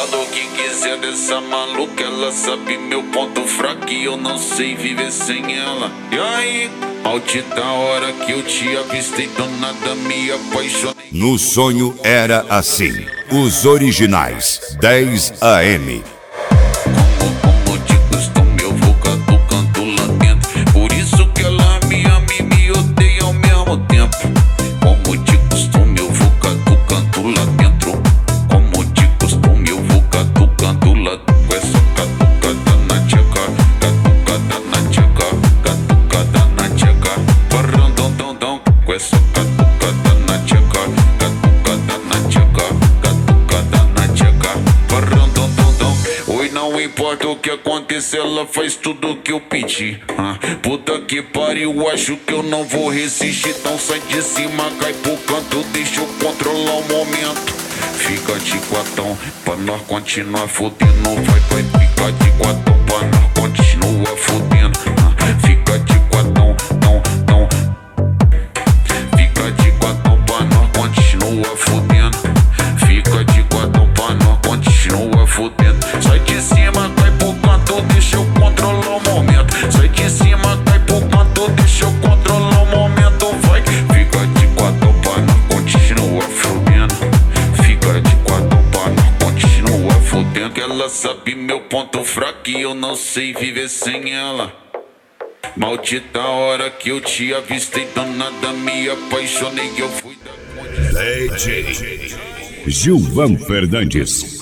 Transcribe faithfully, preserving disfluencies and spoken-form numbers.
Falou que quiser dessa maluca, ela sabe meu ponto fraco e eu não sei viver sem ela. E aí, maldita hora que eu te avistei, do nada me apaixonei. No sonho era assim. Os originais, dez A M. Como, como de costume eu vou catucando lá dentro. Por isso que ela me ama e me odeia ao mesmo tempo. Como de costume eu vou catucando lá dentro. Como de costume eu vou catucando lá dentro. Com essa catucada na tcheca, catucada na tcheca, catucada na tcheca. Parrandondondão. Com essa catucada na tcheca, catucada na tcheca, catucada na tcheca. Parrandondondão. Oi, não importa o que acontecer, ela faz tudo que eu pedi. ah, Puta que pariu, acho que eu não vou resistir. Então sai de cima, cai pro canto, deixa eu controlar o momento. Fica de quatão pra nós continuar fudendo. Vai, vai, fica de quatão pra nós continuar fudendo. ah, Fica de quatão, tão, tão. Fica de quatão pra nós continuar fudendo. Fica de quatão pra nós continuar fudendo. Sai de cima, cai pro canto, deixa eu controlar o momento. Sai de cima, cai pro canto, deixa eu controlar o momento. Vai, fica de quatão pra nós continuar fudendo. Fica de quatão pra nós continuar fudendo. Que ela sabe meu ponto fraco e eu não sei viver sem ela. Maldita hora que eu te avistei, do nada me apaixonei. Eu fui da D J Gilvan Fernandes.